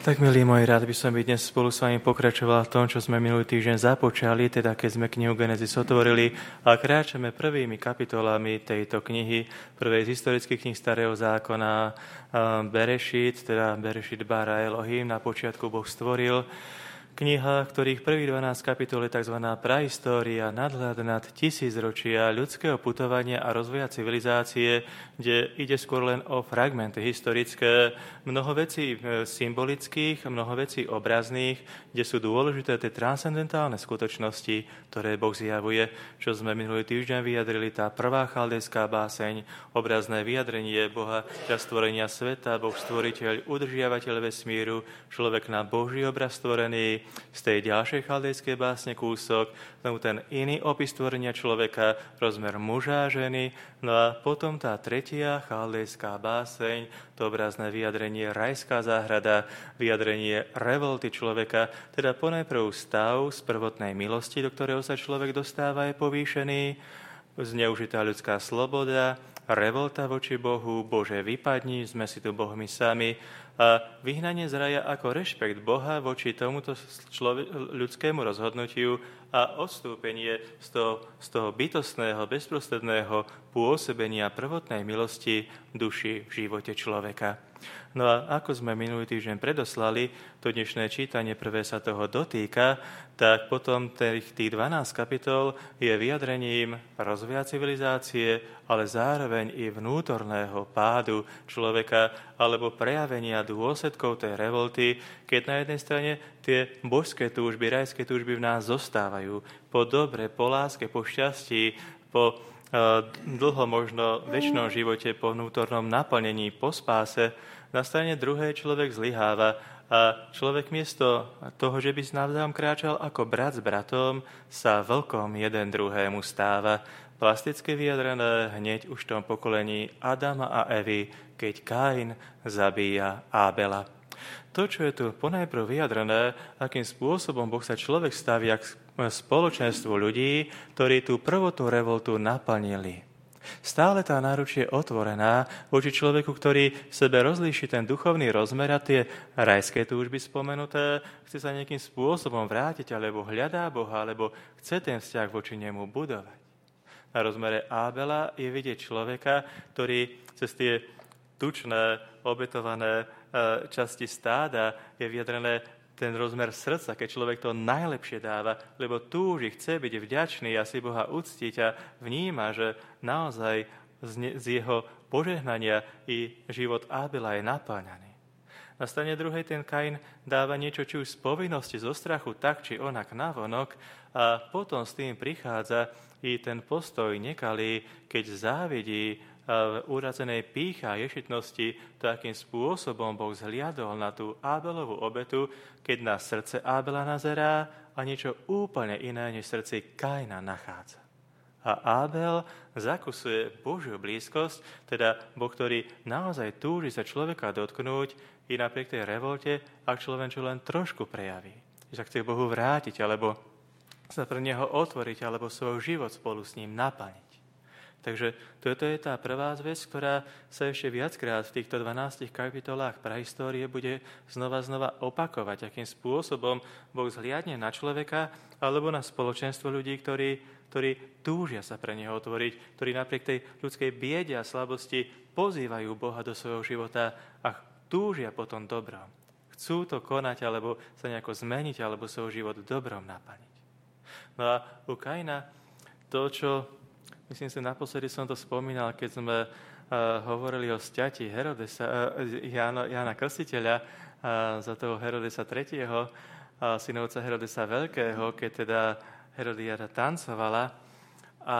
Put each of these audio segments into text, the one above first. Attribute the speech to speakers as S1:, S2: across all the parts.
S1: Tak, milí moji, rád by som dnes spolu s vami pokračoval v tom, čo sme minulý týždeň započali, teda keď sme knihu Genesis otvorili a kráčame prvými kapitolami tejto knihy, prvej z historických kníh Starého zákona, Berešit bara Elohim, na počiatku Boh stvoril. Kniha, ktorých prvých 12 kapitol je tzv. Prahistória, nadhľad nad tisícročia ľudského putovania a rozvoja civilizácie, kde ide skôr len o fragmenty historické, mnoho vecí symbolických, mnoho vecí obrazných, kde sú dôležité tie transcendentálne skutočnosti, ktoré Boh zjavuje, čo sme minulý týždeň vyjadrili, tá prvá chaldejská báseň, obrazné vyjadrenie Boha, čas stvorenia sveta, Boh stvoriteľ, udržiavateľ vesmíru, človek na Boží obraz stvorený. Z tej ďalšej chaldejskej básne kúsok, ten iný opis stvorenia človeka, rozmer muža a ženy, no a potom tá tretia chaldejská báseň, to obrazné vyjadrenie rajská záhrada, vyjadrenie revolty človeka, teda ponajprv stav z prvotnej milosti, do ktorého sa človek dostáva, je povýšený, zneužitá ľudská sloboda, revolta voči Bohu, Bože vypadni, sme si tu Bohmi sami, a vyhnanie z raja ako rešpekt Boha voči tomuto ľudskému rozhodnutiu a odstúpenie z toho bytostného, bezprostredného pôsobenia prvotnej milosti duši v živote človeka. No a ako sme minulý týždeň predoslali, to dnešné čítanie prvé sa toho dotýka, tak potom tých 12 kapitol je vyjadrením rozvoja civilizácie, ale zároveň i vnútorného pádu človeka alebo prejavenia dôsledkov tej revolty, keď na jednej strane tie božské túžby, rajské túžby v nás zostávajú. Po dobre, po láske, po šťastí, po dlho možno večnom živote, po vnútornom naplnení, po spáse, na strane druhej človek zlyháva a človek miesto toho, že by navzájom kráčal ako brat s bratom, sa vlkom jeden druhému stáva. Plasticky vyjadrené hneď už v tom pokolení Adama a Evy, keď Kain zabíja Ábela. To, čo je tu ponajprv vyjadrené, akým spôsobom Boh sa človek stavia k spoločenstvu ľudí, ktorí tú prvotnú revoltu naplnili. Stále tá náruč je otvorená voči človeku, ktorý v sebe rozlíši ten duchovný rozmer a tie rajské túžby spomenuté, chce sa nejakým spôsobom vrátiť, alebo hľadá Boha, alebo chce ten vzťah voči nemu budovať. Na rozmere Ábela je vidieť človeka, ktorý cez tie tučné, obetované časti stáda je vyjadrené ten rozmer srdca, keď človek to najlepšie dáva, lebo túži, chce byť vďačný a si Boha uctiť a vníma, že naozaj z jeho požehnania i život Ábela je naplňaný. Na strane druhej ten Kain dáva niečo, či už z povinnosti, zo strachu, tak či onak navonok, a potom s tým prichádza i ten postoj nekalý, keď závidí v urazenej pýche a ješitnosti, to, akým spôsobom Boh zhliadol na tú Ábelovú obetu, keď na srdce Ábela nazerá a niečo úplne iné, než v srdci Kaina nachádza. A Ábel zakusuje Božiu blízkosť, teda Boh, ktorý naozaj túži sa človeka dotknúť i napriek tej revolte, ak človek čo len trošku prejaví. Že sa chce Bohu vrátiť, alebo sa pre Neho otvoriť, alebo svoj život spolu s ním naplniť. Takže toto je tá prvá zväz, ktorá sa ešte viackrát v týchto 12 kapitolách prahistórie bude znova opakovať, akým spôsobom Boh zhliadne na človeka alebo na spoločenstvo ľudí, ktorí túžia sa pre Neho otvoriť, ktorí napriek tej ľudskej biede a slabosti pozývajú Boha do svojho života a túžia potom dobrom. Chcú to konať, alebo sa nejako zmeniť, alebo svoj život dobrom naplniť. No a u Kaina to, čo myslím si, naposledy som to spomínal, keď sme hovorili o sťati Jána Krstiteľa za toho Herodesa III., synovca Herodesa Veľkého, keď teda Herodiada tancovala a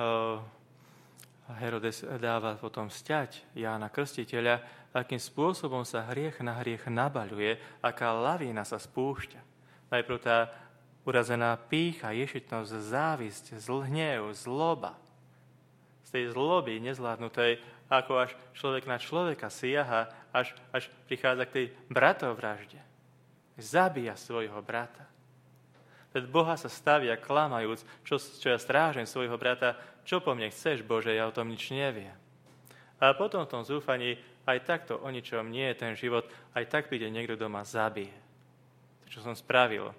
S1: Herodes dáva potom sťať Jána Krstiteľa, akým spôsobom sa hriech na hriech nabaľuje, aká lavína sa spúšťa. Najprv tá urazená pýcha, ješitnosť, závisť, hnev, zloba. Z tej zloby nezvládnutej, ako až človek na človeka siaha, až prichádza k tej bratovražde. Zabíja svojho brata. Pred Boha sa stavia klamajúc, čo ja strážem svojho brata, čo po mne chceš, Bože, ja o tom nič neviem. A potom v tom zúfaní aj takto o ničom nie je ten život, aj tak príde niekto, kto ma zabije. To, čo som spravil.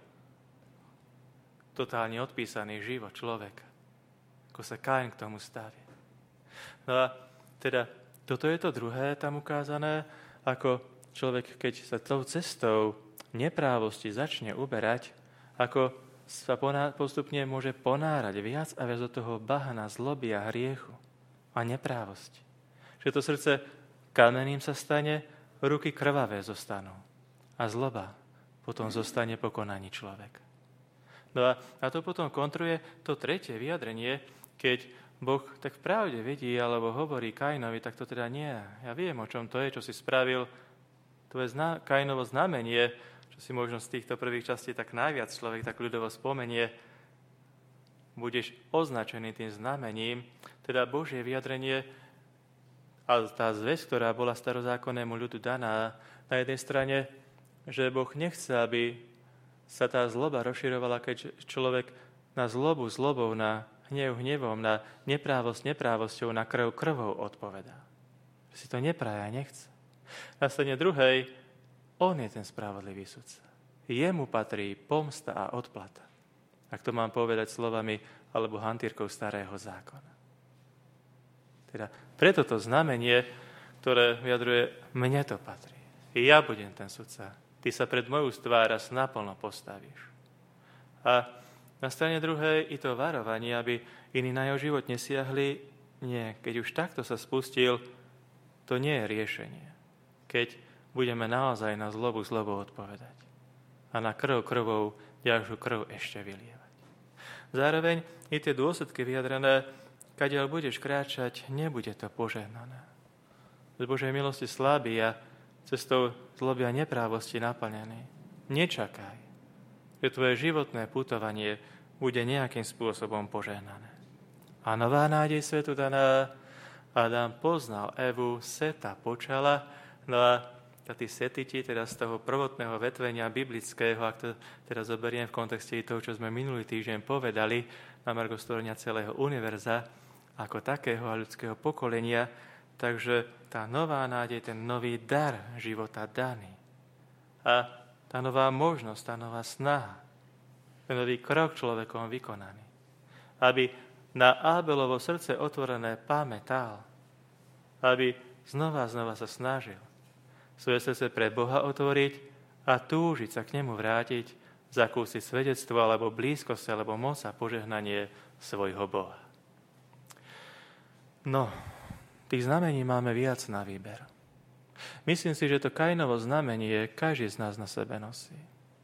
S1: Totálne odpísaný život človeka. Ako sa Kain k tomu stavie. No a teda toto je to druhé tam ukázané, ako človek, keď sa tou cestou neprávosti začne uberať, ako sa postupne môže ponárať viac a viac do toho bahna zloby a hriechu a neprávosti. Že to srdce kamenným sa stane, ruky krvavé zostanú a zloba potom zostane po konaní človeka. No a to potom kontruje to tretie vyjadrenie, keď Boh tak v pravde vidí alebo hovorí Kainovi, tak to teda nie. Ja viem, o čom to je, čo si spravil. To je Kainovo znamenie, čo si možno z týchto prvých častí tak najviac človek tak ľudovo spomenie. Budeš označený tým znamením, teda Božie vyjadrenie a tá zväzť, ktorá bola starozákonnému ľudu daná, na jednej strane, že Boh nechce, aby sa tá zloba rozširovala, keď človek na zlobu zlobou, na hnev hnevom, na neprávosť neprávosťou, na krv krvou odpovedá. Že si to nepraje a nechce. Na strane druhej, on je ten spravodlivý sudca. Jemu patrí pomsta a odplata. Ak to mám povedať slovami alebo hantírkou starého zákona. Teda preto to znamenie, ktoré vyjadruje, mne to patrí. Ja budem ten sudca. Ty sa pred moju tvár raz naplno postavíš. A na strane druhej i to varovanie, aby iní na jeho život nesiahli, nie. Keď už takto sa spustil, to nie je riešenie. Keď budeme naozaj na zlobu odpovedať. A na krv krvou ďalšiu krv ešte vylievať. Zároveň i tie dôsledky vyjadrené, kadiaľ budeš kráčať, nebude to požehnané. Z Božej milosti slabý a cestou zloby a neprávosti naplnený. Nečakaj, že tvoje životné putovanie bude nejakým spôsobom požehnané. A nová nádej svetu daná, Adam poznal Evu, Seta počala, no a tí Setiti, teda z toho prvotného vetvenia biblického, ak to teraz zoberiem v kontexte toho, čo sme minulý týždeň povedali, na margo stvorenia celého univerza, ako takého a ľudského pokolenia, takže tá nová nádej, ten nový dar života daný. A tá nová možnosť, tá nová snaha, ten nový krok človekom vykonaný. Aby na Ábelovo srdce otvorené pamätal, aby znova sa snažil svoje srdce pre Boha otvoriť a túžiť sa k nemu vrátiť, zakúsiť svedectvo alebo blízkosť alebo moc a požehnanie svojho Boha. No, tých znamení máme viac na výber. Myslím si, že to Kainovo znamenie každý z nás na sebe nosí.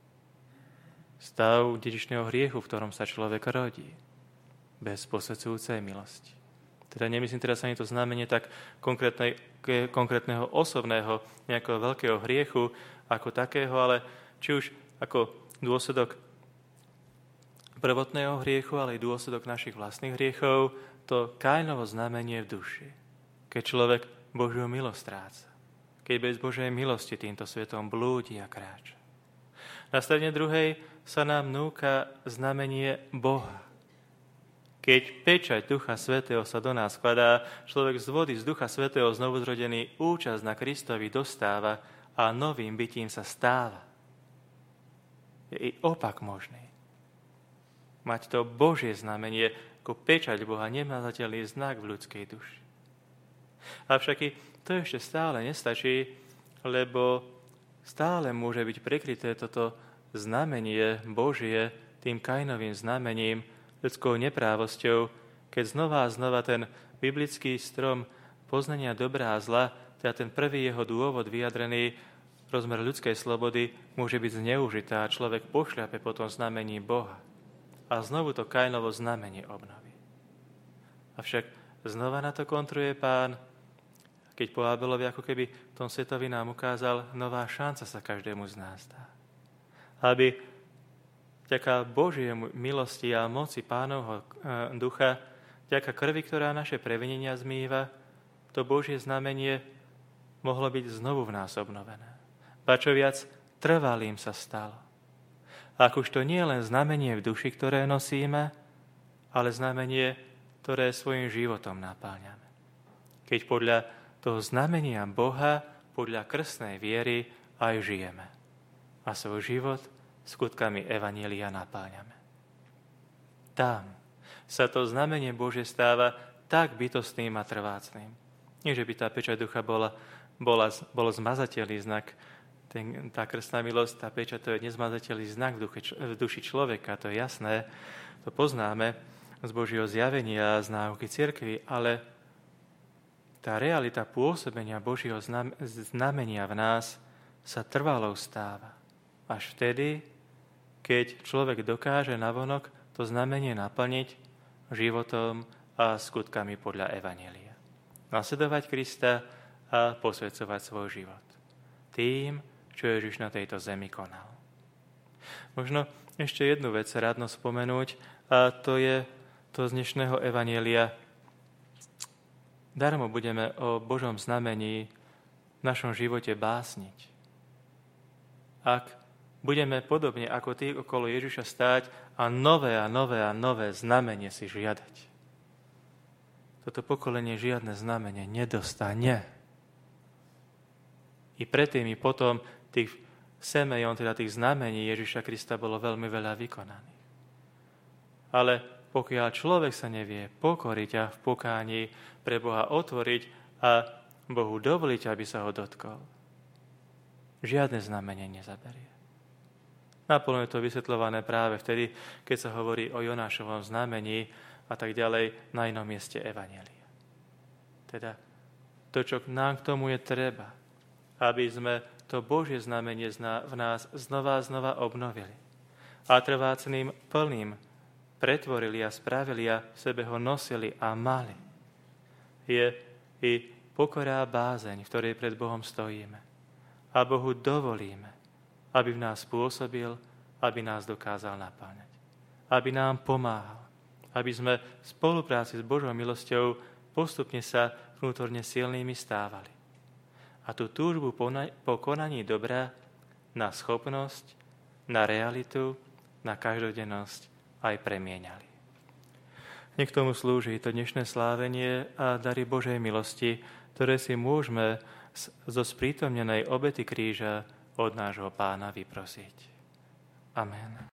S1: Stav dedičného hriechu, v ktorom sa človek rodí, bez posvedzujúcej milosti. Teda nemyslím teraz ani to znamenie tak konkrétneho osobného, nejakého veľkého hriechu ako takého, ale či už ako dôsledok prvotného hriechu, ale i dôsledok našich vlastných hriechov, to Kainovo znamenie v duši. Keď človek Božiu milosť stráca. Keď bez Božej milosti týmto svetom blúdi a kráča. Na strane druhej sa nám núka znamenie Boha. Keď pečať Ducha Svätého sa do nás skladá, človek z vody z Ducha Svätého znovuzrodený účasť na Kristovi dostáva a novým bytím sa stáva. Je i opak možný. Mať to Božie znamenie ako pečať Boha, nemazateľný znak v ľudskej duši. Avšak i to ešte stále nestačí, lebo stále môže byť prekryté toto znamenie Božie tým Kainovým znamením, ľudskou neprávosťou, keď znova ten biblický strom poznania dobrá a zla, teda ten prvý jeho dôvod vyjadrený, rozmer ľudskej slobody, môže byť zneužitá a človek pošľape po tom znamení Boha. A znovu to Kainovo znamenie obnoví. Avšak znova na to kontruje Pán, keď po Abelovi ako keby v tom svetovi nám ukázal, nová šanca sa každému z nás dá. Aby vďaka Božej milosti a moci Pánovho ducha, vďaka krvi, ktorá naše previnenia zmýva, to Božie znamenie mohlo byť znovu v nás obnovené. Ba čo viac, trvalým sa stalo. A už to nie je len znamenie v duši, ktoré nosíme, ale znamenie, ktoré svojim životom napáľame. Keď podľa toho znamenia Boha podľa krstnej viery aj žijeme. A svoj život skutkami evanjelia napáňame. Tam sa to znamenie Božie stáva tak bytostným a trvácným. Nie, že by tá pečať ducha bol zmazateľný znak. Tá krstná milosť, tá pečať, to je nezmazateľný znak v duši človeka, to je jasné, to poznáme z Božieho zjavenia a z náuky cirkvi, ale tá realita pôsobenia Božieho znamenia v nás sa trvalo stáva. Až vtedy, keď človek dokáže navonok to znamenie naplniť životom a skutkami podľa evanjelia. Nasledovať Krista a posväcovať svoj život tým, čo Ježiš na tejto zemi konal. Možno ešte jednu vec rádno spomenúť, a to je to z dnešného evanjelia. Darmo budeme o Božom znamení v našom živote básniť. Ak budeme podobne ako tí okolo Ježiša stáť a nové znamenie si žiadať. Toto pokolenie žiadne znamenie nedostane. I predtým, i potom tých semejón, teda tých znamení Ježiša Krista bolo veľmi veľa vykonaných. Ale pokiaľ človek sa nevie pokoriť a v pokání pre Boha otvoriť a Bohu dovoliť, aby sa ho dotkol, žiadne znamenie nezaberie. Naplno je to vysvetľované práve vtedy, keď sa hovorí o Jonášovom znamení a tak ďalej na inom mieste evanjelia. Teda to, čo nám k tomu je treba, aby sme to Božie znamenie v nás znova obnovili a trvácným plným pretvorili a spravili a v sebe ho nosili a mali. Je i pokora a bázeň, v ktorej pred Bohom stojíme. A Bohu dovolíme, aby v nás pôsobil, aby nás dokázal napáňať. Aby nám pomáhal. Aby sme v spolupráci s Božou milosťou postupne sa vnútorne silnými stávali. A tú túžbu po konaní dobra na schopnosť, na realitu, na každodennosť aj premieňali. Nech tomu slúži to dnešné slávenie a dary Božej milosti, ktoré si môžeme zo sprítomnenej obety kríža od nášho Pána vyprosiť. Amen.